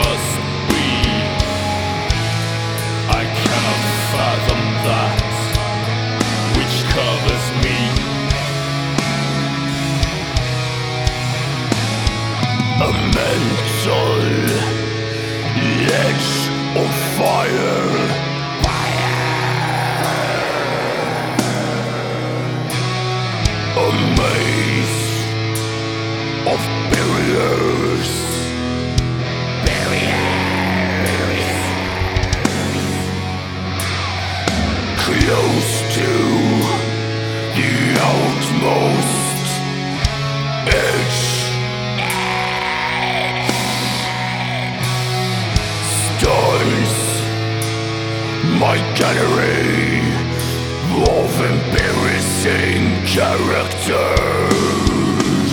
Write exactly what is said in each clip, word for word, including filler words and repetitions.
must be. I cannot fathom that which covers me. A mental edge of fire. A maze of barriers. Barriers. Close to the outmost edge. Stars, my gallery of embarrassing characters.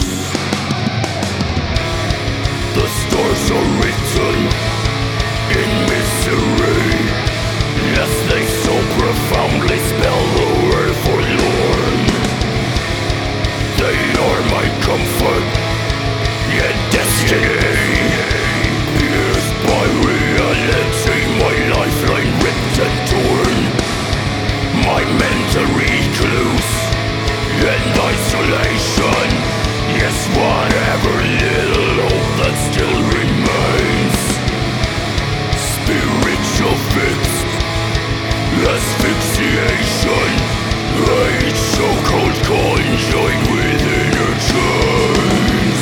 The stars are written in misery, as they so profoundly spell the word forlorn. They are my comfort, yet destiny. Pierced by reality, my lifeline ripped and torn. My mental recluse and isolation. Yes, whatever little hope that still remains. Spiritual fixed asphyxiation. Hate so cold conjoined with inner chains.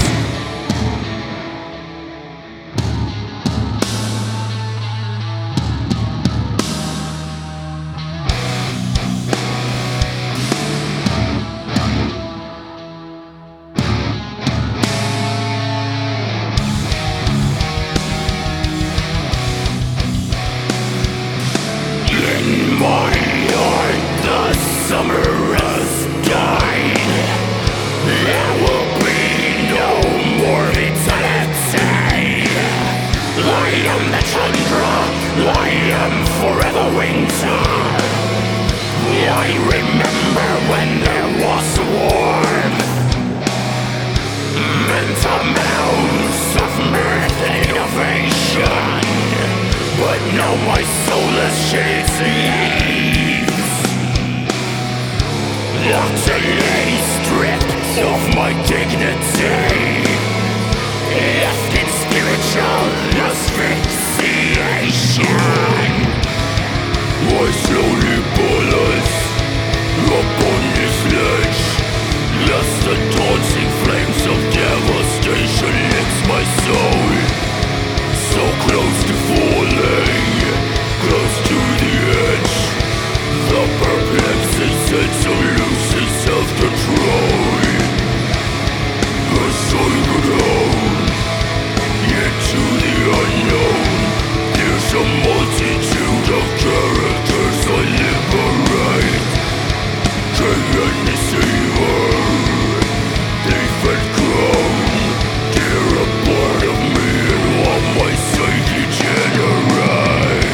In my heart the summer has died. There will be no more vitality. I am the tundra, I am forever winter. I remember when there was warmth. Mental mounds of mirth and innovation. But now my soul has shed its leaves. Utterly stripped of my dignity, left in spiritual asphyxiation. I slowly balance upon this ledge, as the dancing flames of devastation licks my soul. So close to falling, close to the edge. The perplexing sense of losing self-control. As I go down into the unknown, there's a multitude of characters I liberate. Can deceiver, they felt crown. They're a part of me and what my psyche generates.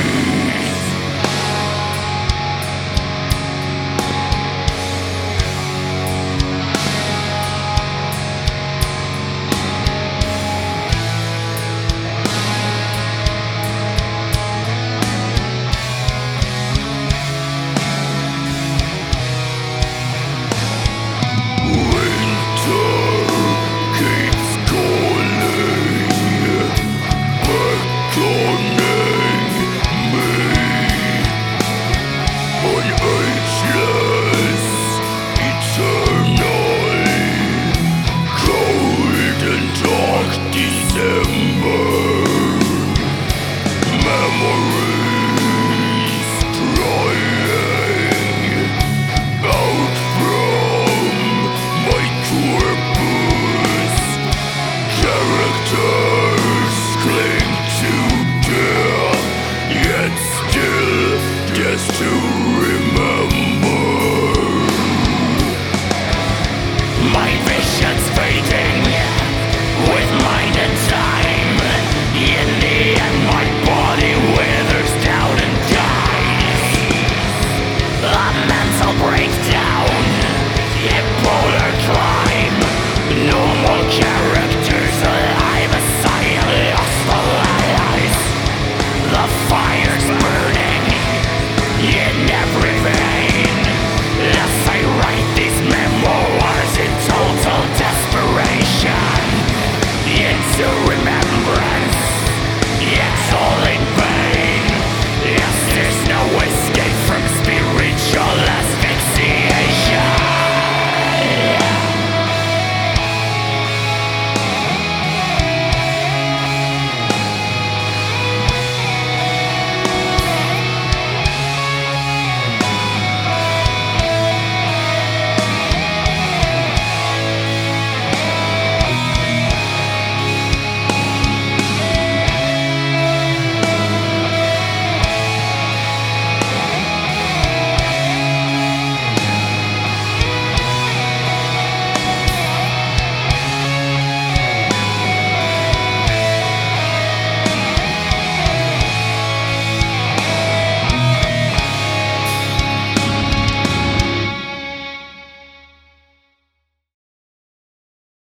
To